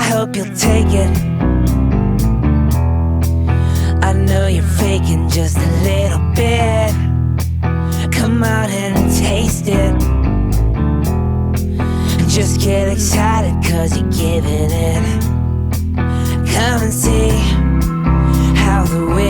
hope you'll take it. I know you're faking just a little bit. Come out and taste it. Just get excited cause you're giving it. Come and see how the wind